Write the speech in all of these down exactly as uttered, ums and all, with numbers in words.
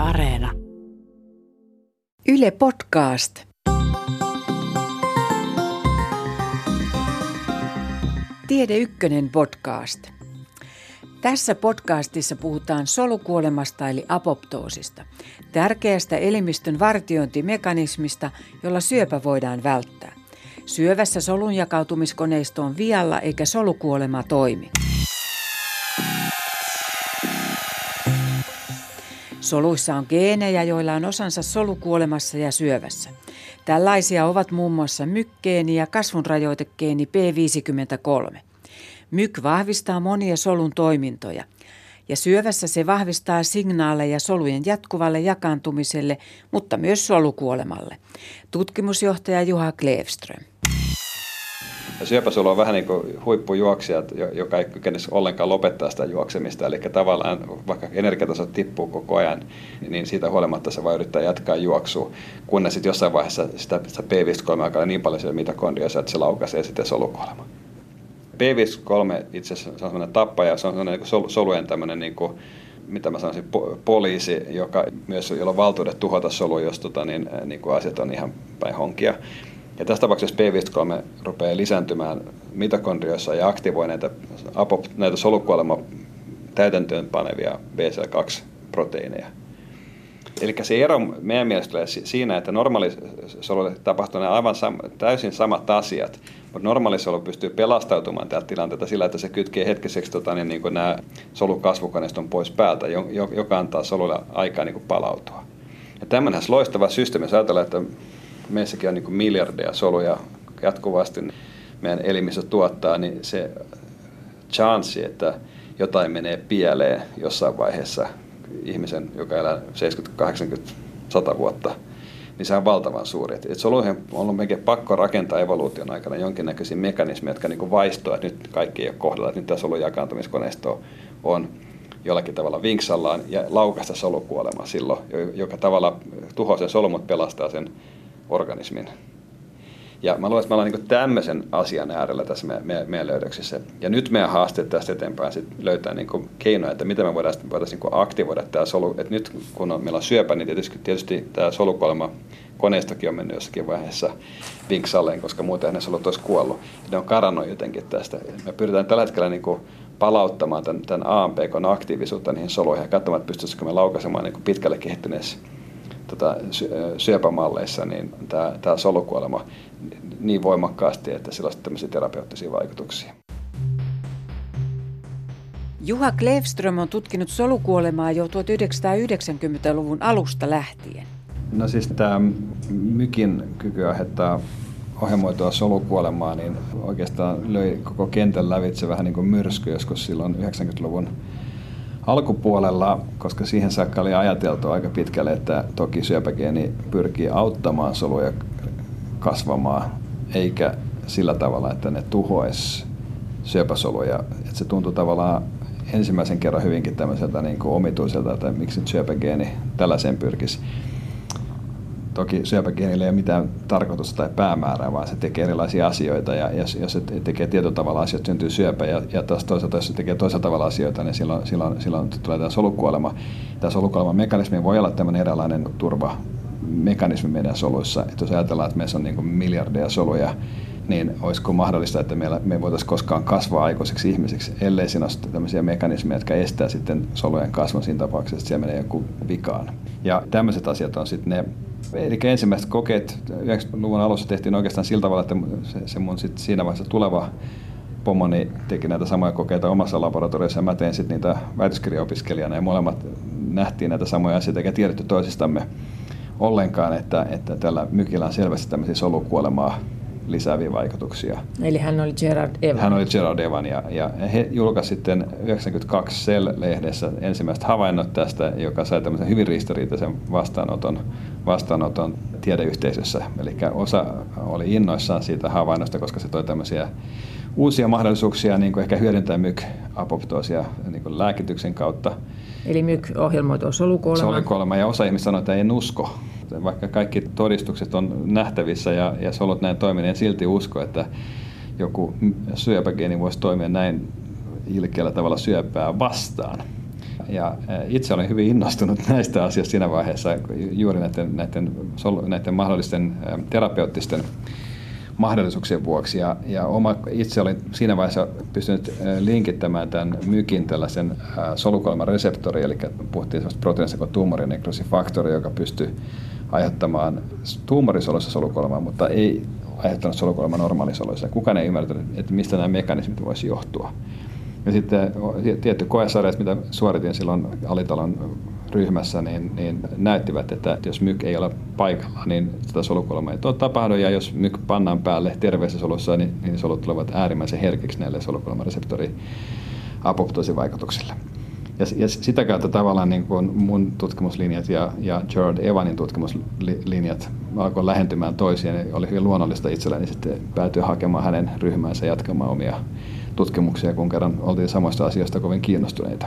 Areena. Yle Podcast. Tiede Ykkönen podcast. Tässä podcastissa puhutaan solukuolemasta eli apoptoosista, tärkeästä elimistön vartiointimekanismista, jolla syöpä voidaan välttää. Syövässä solun jakautumiskoneisto on vialla eikä solukuolema toimi. Soluissa on geenejä, joilla on osansa solukuolemassa ja syövässä. Tällaisia ovat muun muassa myk-geeni ja kasvunrajoitegeeni P viisikymmentäkolme. Myk vahvistaa monia solun toimintoja ja syövässä se vahvistaa signaaleja solujen jatkuvalle jakaantumiselle, mutta myös solukuolemalle. Tutkimusjohtaja Juha Klevström. Syöpäsolu on vähän niin kuin huippujuoksija, joka ei kykenisi ollenkaan lopettaa sitä juoksemista. Eli tavallaan vaikka energiataso tippuu koko ajan, niin siitä huolimatta se vaan yrittää jatkaa juoksua. Kunnes sitten jossain vaiheessa sitä, sitä P viisikymmentäkolme alkaa niin paljon siellä mitokondrioissa, että se laukaisee sitten solukuolema. P viisikymmentäkolme itse asiassa on sellainen tappaja, se on sellainen niin solujen tämmöinen, niin kuin, mitä mä sanoisin, po- poliisi, joka myös, jolla on valtuudet tuhota soluja, jos tota, niin, niin kuin asiat on ihan päin honkia. Ja tässä tapauksessa P viisikymmentäkolme rupeaa lisääntymään mitokondrioissa ja aktivoi näitä, näitä solukuolema täytäntöön panevia B C L kaksi proteiineja. Eli se ero meidän mielestä tulee siinä, että normaalisolulle tapahtuu aivan sam- täysin samat asiat, mutta normaalisolu pystyy pelastautumaan tältä tilanteelta sillä, että se kytkee hetkiseksi tota, niin, niin kuin nämä solukasvukoneiston pois päältä, joka antaa solulle aikaa niin kuin palautua. Ja tämmöinen loistava systeemi, jos ajatellaan, että meissäkin on niin kuin miljardeja soluja jatkuvasti meidän elimissä tuottaa, niin se chanssi, että jotain menee pieleen jossain vaiheessa ihmisen, joka elää seitsemänkymmentä, kahdeksankymmentä, sata vuotta, niin se on valtavan suuri. Et soluihin on ollut melkein pakko rakentaa evoluution aikana jonkinnäköisiä mekanismeja, jotka niin kuin vaistoo, että nyt kaikki ei ole kohdalla, että nyt tämä solun jakaantumiskoneisto on jollakin tavalla vinksallaan ja laukaista solukuolema silloin, joka tavalla tuhoaa sen solun, mutta pelastaa sen organismin. Ja mä luulen, että me ollaan niin tämmöisen asian äärellä tässä meidän, meidän, meidän löydöksissä. Ja nyt meidän haasteet tästä eteenpäin sit löytää niin keinoja, että miten me voidaan, voitaisiin niin aktivoida tämä solu. Et nyt kun on, meillä on syöpä, niin tietysti, tietysti tämä solukuolema koneistokin on mennyt jossakin vaiheessa vinksalleen, koska muuten ne solut olisi kuollut. Ja ne on karannut jotenkin tästä. Me pyritään tällä hetkellä niin palauttamaan tämän, tämän A M P-kon aktiivisuutta niihin soluihin ja katsomaan, että pystyisikö me laukaisemaan niin pitkälle kehittyneessä Tota, syöpämalleissa niin tämä, tämä solukuolema niin voimakkaasti, että sillä on tämmöisiä terapeuttisia vaikutuksia. Juha Klevström on tutkinut solukuolemaa jo tuhatyhdeksänsataayhdeksänkymmentäluvun alusta lähtien. No siis tämä mykin kyky aiheuttaa ohjelmoitua solukuolemaa, niin oikeastaan löi koko kentän lävitse vähän niin kuin myrsky joskus silloin yhdeksänkymmentäluvun alkupuolella, koska siihen saakka oli ajateltu aika pitkälle, että toki syöpägeeni pyrkii auttamaan soluja kasvamaan, eikä sillä tavalla, että ne tuhoaisi syöpäsoluja. Että se tuntui tavallaan ensimmäisen kerran hyvinkin tämmöiseltä niin kuin omituiselta, että miksi nyt syöpägeeni tällaiseen pyrkisi. Toki syöpägeenillä ei ole mitään tarkoitusta tai päämäärää, vaan se tekee erilaisia asioita, ja jos, jos se tekee tietyllä tavalla asioita, syntyy syöpä, ja, ja taas toisaalta, jos se tekee toisella tavalla asioita, niin silloin, silloin, silloin tulee tämä solukuolema. Tämä solukuoleman mekanismi voi olla tämmöinen erilainen turvamekanismi meidän soluissa. Että jos ajatellaan, että meissä on niin kuin miljardeja soluja, niin olisiko mahdollista, että meillä, me ei voitaisiin koskaan kasvaa aikuisiksi ihmisiksi, ellei siinä ole tämmöisiä mekanismeja, jotka estää sitten solujen kasvun siinä tapauksessa, että siellä menee joku vikaan. Ja tämmöiset asiat on sitten ne. Eli ensimmäiset kokeet yhdeksänkymmentäluvun alussa tehtiin oikeastaan sillä tavalla, että se, se mun sit siinä vaiheessa tuleva pomoni teki näitä samoja kokeita omassa laboratoriossa, ja mä tein sitten niitä väitöskirjaopiskelijana, ja molemmat nähtiin näitä samoja asioita, eikä tiedetty toisistamme ollenkaan, että, että tällä mykillä on selvästi tämmöisiä solukuolemaa lisääviä vaikutuksia. Eli hän oli Gerard Evan. Hän oli Gerard Evan, ja, ja he julkaisivat sitten yhdeksänkymmentäkaksi Cell-lehdessä ensimmäiset havainnot tästä, joka sai tämmöisen hyvin ristiriitaisen vastaanoton, vastaanoton tiedeyhteisössä. Eli osa oli innoissaan siitä havainnosta, koska se toi tämmöisiä uusia mahdollisuuksia niin kuin ehkä hyödyntää myk-apoptoosia niin kuin lääkityksen kautta. Eli myk ohjelmoitua solukuolema. Solukuolema, ja osa ihmistä sanoo, että ei usko. Vaikka kaikki todistukset on nähtävissä ja, ja solut näin toimii, niin silti usko, että joku syöpägeeni voisi toimia näin ilkeällä tavalla syöpää vastaan. ja itse olen hyvin innostunut näistä asioista siinä vaiheessa juuri näiden, näiden, näiden mahdollisten terapeuttisten mahdollisuuksien vuoksi. Ja, ja oma, itse olin siinä vaiheessa pystynyt linkittämään tämän mykin tällaisen solukuoleman reseptori, eli puhuttiin sellaista proteiinista kuin tuumorinekroosifaktori, joka pystyy aiheuttamaan tuumorisoluissa solukuolemaa, mutta ei aiheuttanut solukuolemaa normaalisoluissa. Kukaan ei ymmärtänyt, että mistä nämä mekanismit voisi johtua. Ja sitten tietty koesarjat, mitä suoritin silloin alitalon ryhmässä, niin, niin näyttivät, että jos myk ei ole paikalla, niin sitä solukuolemaa ei tapahdu. Ja jos myk pannaan päälle terveissä solussa, niin, niin solut tulevat äärimmäisen herkiksi näille solukuoleman-reseptori apoptoosivaikutuksille. Ja, ja sitä kautta tavallaan niin kuin mun tutkimuslinjat ja, ja Gerard Evanin tutkimuslinjat alkoi lähentymään toisiaan. Ja oli hyvin luonnollista itselleni sitten päätyä hakemaan hänen ryhmäänsä jatkamaan omia tutkimuksia, kun kerran oltiin samoista asioista kovin kiinnostuneita.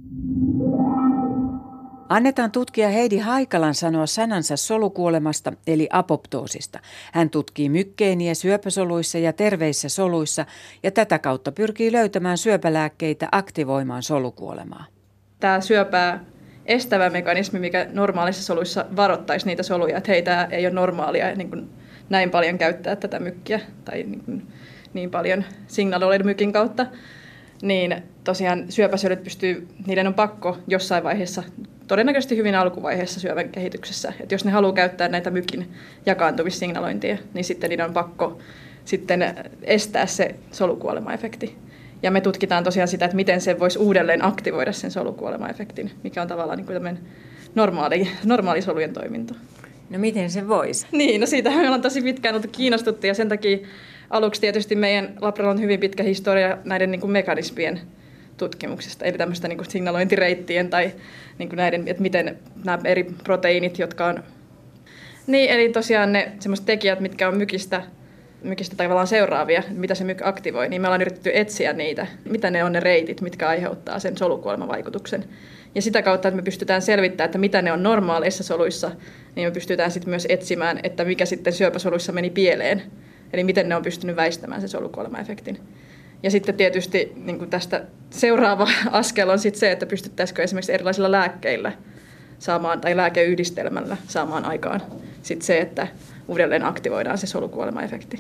Annetaan tutkija Heidi Haikalan sanoa sanansa solukuolemasta eli apoptoosista. Hän tutkii mykkeeniä syöpäsoluissa ja terveissä soluissa ja tätä kautta pyrkii löytämään syöpälääkkeitä aktivoimaan solukuolemaa. Tämä syöpää estävä mekanismi, mikä normaalissa soluissa varoittaisi niitä soluja, että hei, tämä ei ole normaalia niin kuin näin paljon käyttää tätä mykkiä tai niin, kuin niin paljon signaloida mykin kautta, niin tosiaan syöpäsölyt pystyy, niiden on pakko jossain vaiheessa, todennäköisesti hyvin alkuvaiheessa syövän kehityksessä, että jos ne haluaa käyttää näitä mykin jakaantumissignalointia, niin sitten niiden on pakko sitten estää se solukuolemaefekti. Ja me tutkitaan tosiaan sitä, että miten se voisi uudelleen aktivoida sen solukuolemaefektin, mikä on tavallaan niin kuin tämmöinen normaali, normaali solujen toiminta. No miten se voisi? Niin, no siitä me ollaan tosi pitkään oltu kiinnostuttu ja sen takia aluksi tietysti meidän labralla on hyvin pitkä historia näiden niin kuin mekanismien tutkimuksesta, eli tämmöistä niin kuin signalointireittien tai niin kuin näiden, että miten nämä eri proteiinit, jotka on... Niin, eli tosiaan ne semmoiset tekijät, mitkä on mykistä, mykistä tavallaan seuraavia, mitä se myk aktivoi, niin me ollaan yritetty etsiä niitä, mitä ne on ne reitit, mitkä aiheuttaa sen solukuolemavaikutuksen. Ja sitä kautta, että me pystytään selvittämään, että mitä ne on normaaleissa soluissa, niin me pystytään sitten myös etsimään, että mikä sitten syöpäsoluissa meni pieleen. Eli miten ne on pystynyt väistämään sen solukuolemaefektin. Ja sitten tietysti niin kuin tästä seuraava askel on sitten se, että pystyttäisikö esimerkiksi erilaisilla lääkkeillä saamaan, tai lääkeyhdistelmällä saamaan aikaan sitten se, että uudelleen aktivoidaan se solukuolemaefekti.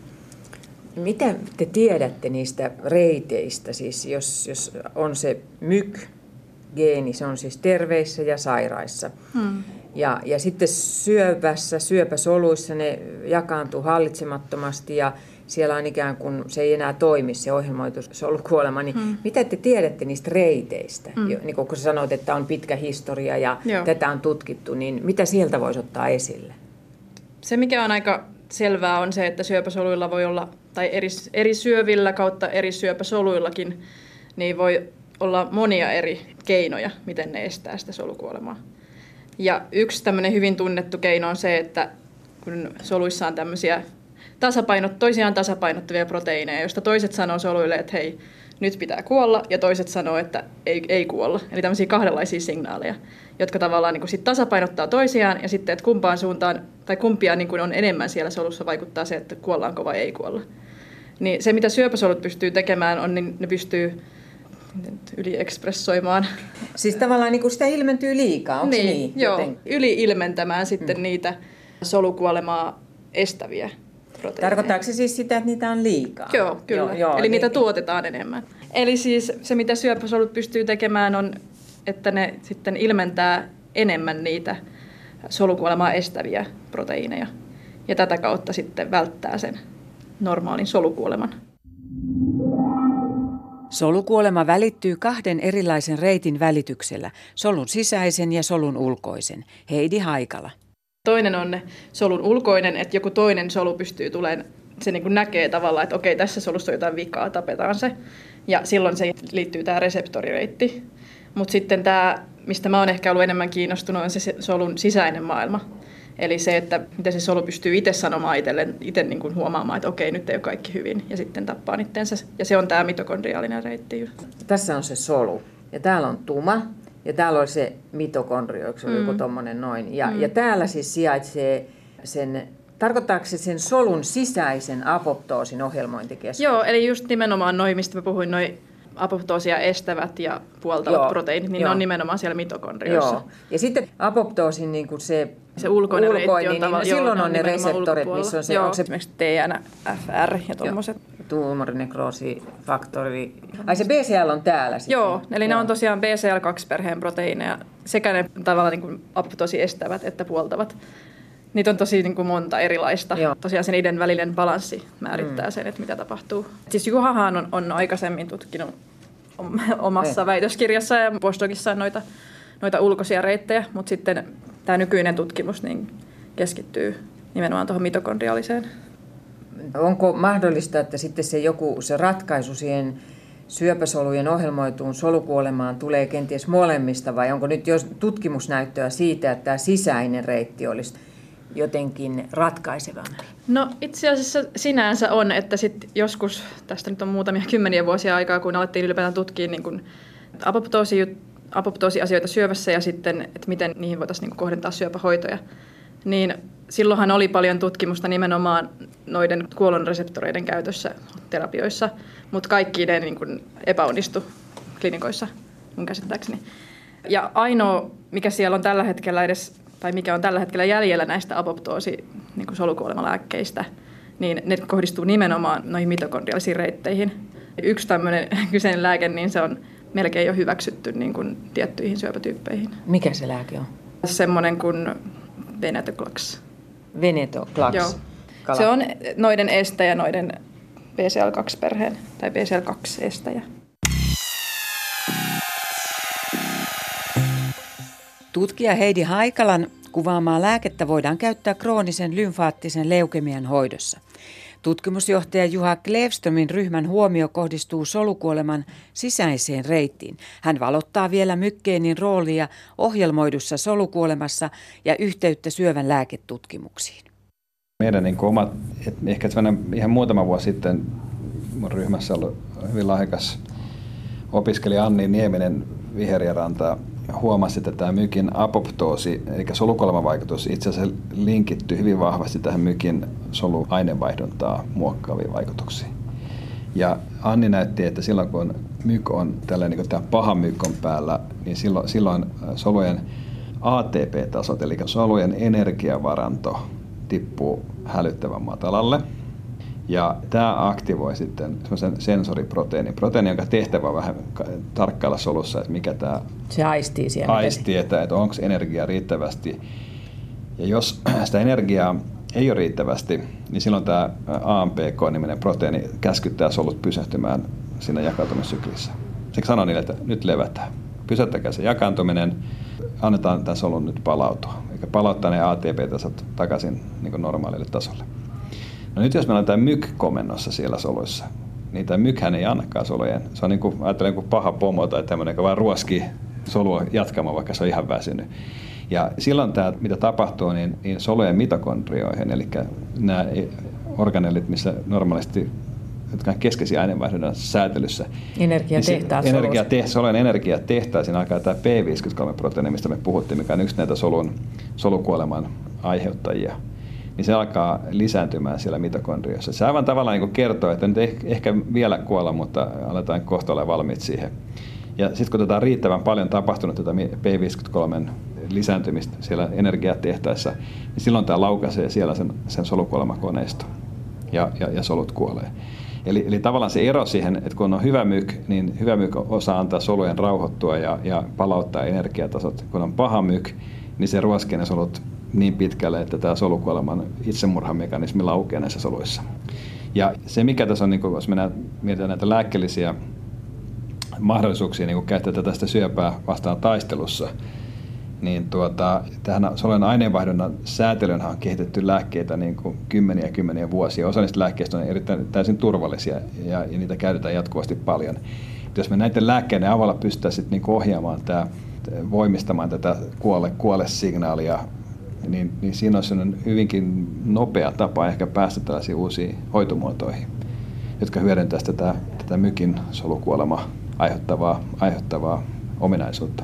Mitä te tiedätte niistä reiteistä, siis jos, jos on se myk-geeni, se on siis terveissä ja sairaissa. Hmm. Ja, ja sitten syöpässä, syöpäsoluissa ne jakaantuu hallitsemattomasti ja siellä on ikään kuin se ei enää toimi, se ohjelmoitu solukuolema. Niin hmm. mitä te tiedätte niistä reiteistä? Hmm. Niin kun sä sanoit, että on pitkä historia ja Joo. tätä on tutkittu, niin mitä sieltä voisi ottaa esille? Se, mikä on aika selvää, on se, että syöpäsoluilla voi olla, tai eri, eri syövillä kautta eri syöpäsoluillakin, niin voi olla monia eri keinoja, miten ne estää sitä solukuolemaa. Ja yksi tämmöinen hyvin tunnettu keino on se, että kun soluissa on tämmöisiä tasapainot, toisiaan tasapainottavia proteiineja, joista toiset sanoo soluille, että hei, nyt pitää kuolla, ja toiset sanoo, että ei, ei kuolla. Eli tämmöisiä kahdenlaisia signaaleja, jotka tavallaan niin kuin sit tasapainottaa toisiaan, ja sitten, että kumpaan suuntaan, tai kumpia niin kuin on enemmän siellä solussa, vaikuttaa se, että kuollaanko vai ei kuolla. Niin se, mitä syöpäsolut pystyy tekemään, on, niin ne pystyy yliekspressoimaan. Siis tavallaan niin kuin sitä ilmentyy liikaa, onko niin, se niin? Joo, yli-ilmentämään sitten hmm. niitä solukuolemaa estäviä proteiineja. Tarkoittaako se siis sitä, että niitä on liikaa? Joo, kyllä. Joo, joo, Eli niin. niitä tuotetaan enemmän. Eli siis se, mitä syöpäsolut pystyy tekemään, on, että ne sitten ilmentää enemmän niitä solukuolemaa estäviä proteiineja. Ja tätä kautta sitten välttää sen normaalin solukuoleman. Solukuolema välittyy kahden erilaisen reitin välityksellä, solun sisäisen ja solun ulkoisen. Heidi Haikala. Toinen on solun ulkoinen, että joku toinen solu pystyy tulemaan, se niin kuin näkee tavallaan, että okei, tässä solussa on jotain vikaa, tapetaan se. Ja silloin se liittyy tämä reseptorireitti. Mutta sitten tämä, mistä mä oon ehkä ollut enemmän kiinnostunut, on se solun sisäinen maailma. Eli se, että miten se solu pystyy itse sanomaan itselleen, itse niin kuin huomaamaan, että okei, nyt ei ole kaikki hyvin, ja sitten tappaa itsensä. Ja se on tämä mitokondriaalinen reitti. Tässä on se solu, ja täällä on tuma, ja täällä on se mitokondrio, eikö se ole mm. joku tommonen noin. Ja, mm. ja täällä siis sijaitsee sen, tarkoittaako se sen solun sisäisen apoptoosin ohjelmointikeskus? Joo, eli just nimenomaan noin, mistä mä puhuin, noin apoptoosia estävät ja puoltavat Joo, proteiinit, niin joo. ne on nimenomaan siellä mitokondrioissa. Joo. Ja sitten apoptoosin niin kuin se, Se ulkoinen, ulkoinen reitti on niin tavallaan, silloin joo, on ne nimenomaan reseptorit, ulkopuolella. missä on se, joo, onko se esimerkiksi T N F R ja tuommoiset. tuumorinekroosi-faktori. Ai se B C L on täällä sitten? Joo, eli joo. Ne on tosiaan B C L kaksi perheen proteiineja. Sekä ne tavallaan niin kuin apoptoosi estävät että puoltavat. Niitä on tosi niin kuin monta erilaista. Joo. Tosiaan se niiden välinen balanssi määrittää mm. sen, että mitä tapahtuu. Siis Juhahan on, on aikaisemmin tutkinut omassa Ei. väitöskirjassaan ja postdocissaan noita, noita ulkoisia reittejä, mutta sitten tämä nykyinen tutkimus niin keskittyy nimenomaan tuohon mitokondriaaliseen. Onko mahdollista, että sitten se joku se ratkaisu siihen syöpäsolujen ohjelmoituun solukuolemaan tulee kenties molemmista, vai onko nyt jo tutkimusnäyttöä siitä, että tämä sisäinen reitti olisi jotenkin ratkaisevampi? No itse asiassa sinänsä on, että sit joskus, tästä nyt on muutamia kymmeniä vuosia aikaa, kun alettiin ylipäätään tutkia niin kun apoptoosi, apoptoosiasioita syövässä ja sitten, että miten niihin voitaisiin niin kun kohdentaa syöpähoitoja, niin silloinhan oli paljon tutkimusta nimenomaan noiden kuolonreseptoreiden käytössä terapioissa, mutta kaikki ne niin kun epäonnistu klinikoissa mun käsittääkseni. Ja ainoa, mikä siellä on tällä hetkellä edes tai mikä on tällä hetkellä jäljellä näistä apoptoosi-solukuolemalääkkeistä, niin ne kohdistuu nimenomaan noihin mitokondriaalisiin reitteihin. Yksi tämmöinen kyseinen lääke, niin se on melkein jo hyväksytty niin kuin tiettyihin syöpätyyppeihin. Mikä se lääke on? Semmoinen kuin Venetoclax. Venetoclax. Joo. Se on noiden estäjä, noiden B C L kaksi perheen tai B C L kaksi estäjä. Tutkija Heidi Haikalan kuvaamaa lääkettä voidaan käyttää kroonisen lymfaattisen leukemian hoidossa. Tutkimusjohtaja Juha Klevströmin ryhmän huomio kohdistuu solukuoleman sisäiseen reittiin. Hän valottaa vielä mykkeenin roolia ohjelmoidussa solukuolemassa ja yhteyttä syövän lääketutkimuksiin. Meidän niin omat, ehkä ihan muutama vuosi sitten mun ryhmässä ollut hyvin lahjakas opiskelija Anni Nieminen Viherjäranta huomasi, että tämä mykin apoptoosi, eli solukuolemavaikutus, itse asiassa linkittyy hyvin vahvasti tähän mykin soluainevaihduntaa muokkaaviin vaikutuksiin. Ja Anni näytti, että silloin kun myk on tällainen, niin kuin tämä paha myk on päällä, niin silloin, silloin solujen A T P-tasot, eli solujen energiavaranto, tippuu hälyttävän matalalle. Ja tämä aktivoi sitten semmoisen sensoriproteiinin, proteiini, jonka tehtävä on vähän tarkkailla solussa, että mikä tämä se aistii siellä. Aistii, että, että onko energiaa riittävästi. Ja jos sitä energiaa ei ole riittävästi, niin silloin tämä A M P K-niminen proteiini käskyttää solut pysähtymään siinä jakautumissyklissä. Se sanoo niille, että nyt levätään. Pysäyttäkää se jakaantuminen, annetaan tämän solun nyt palautua. Eikä palauttaa ne A T P-tasot takaisin niin kuin normaalille tasolle. No nyt jos meillä on tämä myk komennossa siellä soluissa, niin tämä mykhän ei annakaan solujen. Se on niin kuin, ajattelen kuin paha pomo tai tämmöinen, joka vaan ruoskii solua jatkamaan, vaikka se on ihan väsynyt. Ja silloin tämä, mitä tapahtuu, niin, niin solujen mitokondrioihin, eli nämä organelit, missä normaalisti, jotka on keskeisiä aineenvaihdunnan säätelyssä. Energiatehtaat niin energia, te, solujen energiatehtaisiin alkaa tämä P viisikymmentäkolme-proteiini, mistä me puhuttiin, mikä on yksi näitä solun, solukuoleman aiheuttajia. Niin se alkaa lisääntymään siellä mitokondriossa. Se aivan tavallaan niin kertoo, että nyt ei ehkä vielä kuolla, mutta aletaan kohta olla valmiit siihen. Ja sitten kun tätä on riittävän paljon tapahtunut tätä P viisikymmentäkolme lisääntymistä siellä energiatehtaissa, niin silloin tämä laukaisee siellä sen, sen solukuolemakoneisto ja, ja, ja solut kuolee. Eli, eli tavallaan se ero siihen, että kun on hyvä myk, niin hyvä myk osaa antaa solujen rauhoittua ja, ja palauttaa energiatasot. Kun on paha myk, niin se ruoskee ne solut niin pitkälle, että tämä solukuoleman itsemurhamekanismi laukeaa näissä soluissa. Ja se, mikä tässä on, niin kun, jos mennään mietitään näitä lääkkeellisiä mahdollisuuksia niin käyttää tästä syöpää vastaan taistelussa, niin tuota, tähän solujen aineenvaihdunnan säätelyyn on kehitetty lääkkeitä niin kuin kymmeniä kymmeniä vuosia. Osa niistä lääkkeistä on erittäin täysin turvallisia ja, ja niitä käytetään jatkuvasti paljon. Jos me näiden lääkkeiden avulla pystytään niin ohjaamaan tämä, voimistamaan tätä kuole, kuole-signaalia, niin, niin siinä on hyvinkin nopea tapa ehkä päästä tällaisiin uusiin hoitomuotoihin, jotka hyödyntävät tätä, tätä mykin solukuolema aiheuttavaa, aiheuttavaa ominaisuutta.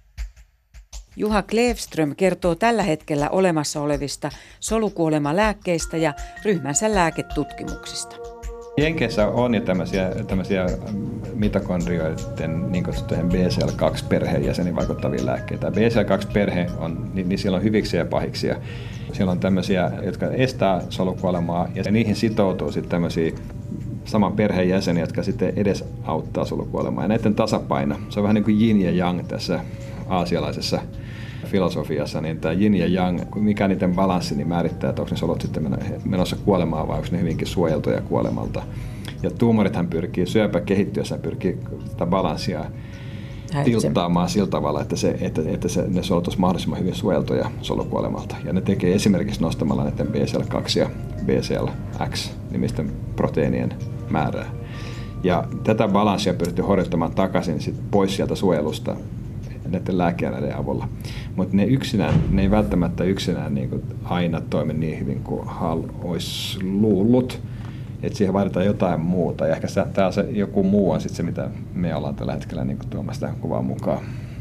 Juha Klevström kertoo tällä hetkellä olemassa olevista solukuolemalääkkeistä ja ryhmänsä lääketutkimuksista. Jenkeissä on jo tämmöisiä, tämmöisiä mitokondrioiden niin kutsuttujen B C L kaksi perheenjäseniin vaikuttavia lääkkeitä. B C L kaksi perhe on, niin, niin siellä on hyviksiä ja pahiksia. Siellä on tämmöisiä, jotka estää solukuolemaa ja niihin sitoutuu sitten tämmöisiä saman perheenjäseniä, jotka sitten edes auttaa solukuolemaa. Ja näiden tasapaino, se on vähän niin kuin yin ja yang tässä aasialaisessa filosofiassa, niin tämä yin ja yang, mikä niiden balanssi, niin määrittää, että onko ne solut sitten menossa kuolemaan vai onko ne hyvinkin suojeltuja kuolemalta. Ja tuumorithan pyrkii, syöpä kehittyessä pyrkii tätä balanssia tilttaamaan sillä tavalla, että, se, että, että se, ne solut olisi mahdollisimman hyvin suojeltuja solukuolemalta. Ja ne tekee esimerkiksi nostamalla näiden B C L kaksi ja B C L X nimisten proteiinien määrää. Ja tätä balanssia pyritty horjuttamaan takaisin sit pois sieltä suojelusta näiden lääkeaineiden avulla. Mutta ne yksinään, ne ei välttämättä yksinään niin kuin aina toimi niin hyvin kuin Hall olisi luullut. Että siihen vaaditaan jotain muuta. Ja ehkä tämä se, joku muu on sitten se, mitä me ollaan tällä hetkellä niin tuomassa tähän kuvaan mukaan.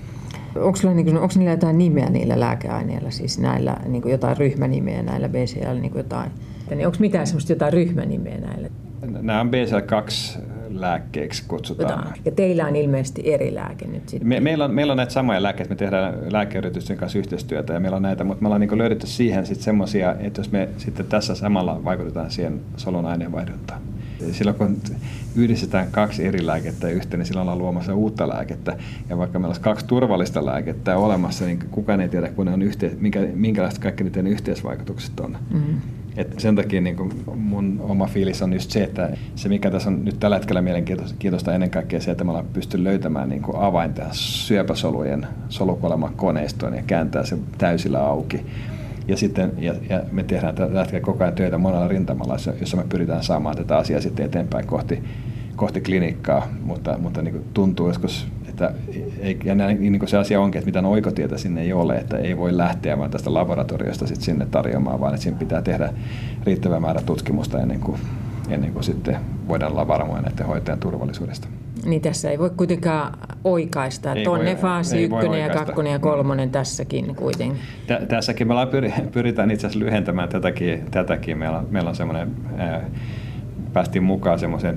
Onko niin niillä jotain nimeä niillä lääkeaineilla, siis näillä niin jotain ryhmänimeä näillä B C L, niin jotain? Niin onko mitään semmoista jotain ryhmänimeä näillä? Nämä on B C L kaksi lääkkeeksi kutsutaan. Jotain. Ja teillä on ilmeisesti eri lääke nyt sitten? Me, meillä, on, meillä on näitä samoja lääkkeitä, me tehdään lääkeyritysten kanssa yhteistyötä ja meillä on näitä, mutta me ollaan niin löydetty siihen sitten semmoisia, että jos me sitten tässä samalla vaikutetaan siihen solun aineenvaihduntaan. Silloin kun yhdistetään kaksi eri lääkettä yhteen, niin silloin ollaan luomassa uutta lääkettä. Ja vaikka meillä olisi kaksi turvallista lääkettä olemassa, niin kukaan ei tiedä, kun ne on yhteis- minkä, minkälaiset kaikki niiden yhteisvaikutukset on. Mm-hmm. Et sen takia niin kuin mun oma fiilis on just se, että se mikä tässä on nyt tällä hetkellä mielenkiintoista ennen kaikkea se, että me ollaan pystynyt löytämään niin kuin avain tähän syöpäsolujen solukuoleman koneistoon ja kääntää se täysillä auki. Ja, sitten, ja, ja me tehdään tällä hetkellä koko ajan työtä monella rintamalla, jossa me pyritään saamaan tätä asiaa sitten eteenpäin kohti, kohti klinikkaa, mutta, mutta niin kuin tuntuu joskus, että ei, ja näin, niin kuin se asia onkin, että mitään oikotietä sinne ei ole, että ei voi lähteä vaan tästä laboratoriosta sitten sinne tarjoamaan, vaan että siinä pitää tehdä riittävä määrä tutkimusta ennen kuin, ennen kuin sitten voidaan olla varmoja näiden hoitajan turvallisuudesta. Niin tässä ei voi kuitenkaan oikaista, että on ne faasi ykkönen ja kakkonen ja kolmonen mm. tässäkin kuitenkin. Tä, tässäkin me pyritään itse asiassa lyhentämään tätäkin. tätäkin. Meillä on, meillä on semmoinen, ää, päästiin mukaan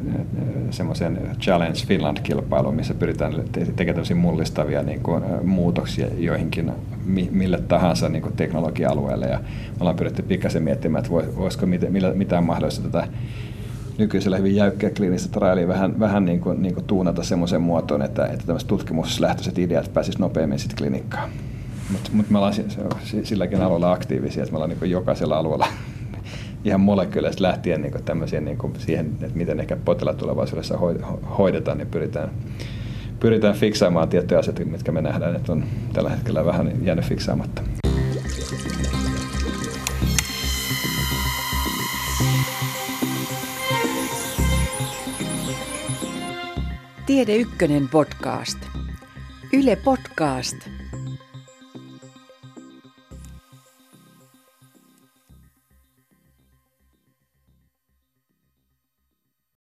semmoisen Challenge Finland-kilpailuun, missä pyritään tekemään tämmöisiä mullistavia niin kuin, muutoksia joihinkin mille tahansa niin kuin teknologia-alueelle. Ja me ollaan pyritty pikkasen miettimään, että voisiko mitään mahdollista tätä nykyisellä hyvin jäykkää kliinistä trailia vähän, vähän niin kuin, niin kuin tuunata semmoiseen muotoon, että, että tämmöiset tutkimuslähtöiset ideat pääsisivät nopeammin sitten klinikkaan. Mutta mut me ollaan silläkin alueella aktiivisia, että me ollaan niin kuin jokaisella alueella ihan molekyyleistä lähtien niin kuin tämmöisiä niin kuin siihen, että miten ehkä potilaat tulevaisuudessa hoidetaan, niin pyritään, pyritään fiksaamaan tiettyjä asioita, mitkä me nähdään, että on tällä hetkellä vähän jäänyt fiksaamatta. Tiede Ykkönen podcast. Yle Podcast.